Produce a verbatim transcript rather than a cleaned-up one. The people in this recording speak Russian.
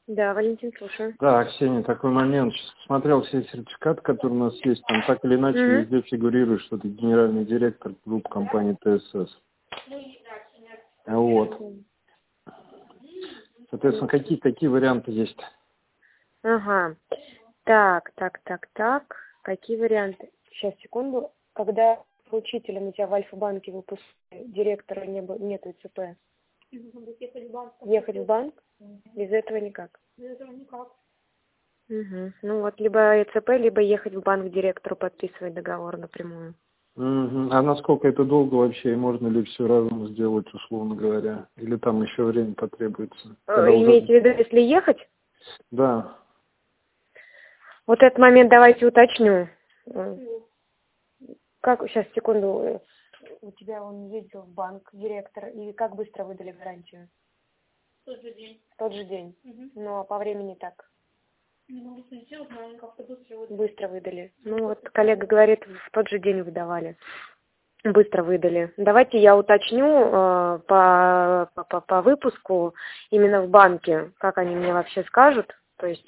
Да, Валентин, слушаю. Да, Ксения, такой момент. Сейчас посмотрел все сертификаты, которые у нас есть. Там так или иначе Угу. везде фигурирует, что ты генеральный директор группы компании ТСС. Вот. Соответственно, какие такие варианты есть? Ага. Так, так, так, так. Какие варианты? Сейчас, секунду. Когда учителем у тебя в Альфа-банке выпуск директора не было, нету ИЦП? Ехать в банк. Ехать в банк? Без этого никак. Без этого никак. Угу. Ну вот, либо ИЦП, либо ехать в банк директору подписывать договор напрямую. Угу. А насколько это долго вообще? И можно ли все разом сделать, условно говоря? Или там еще время потребуется? Э, Имеете уже... в виду, если ехать? Да. Вот этот момент давайте уточню. Как, сейчас, секунду. У тебя он ездил в банк, директор, и как быстро выдали гарантию? В тот же день. В тот же день. Угу. Ну, а по времени так? Не могу сделать, но они как-то быстро выдали. Быстро выдали. Ну, вот коллега говорит, в тот же день выдавали. Быстро выдали. Давайте я уточню э, по, по, по выпуску именно в банке, как они мне вообще скажут. То есть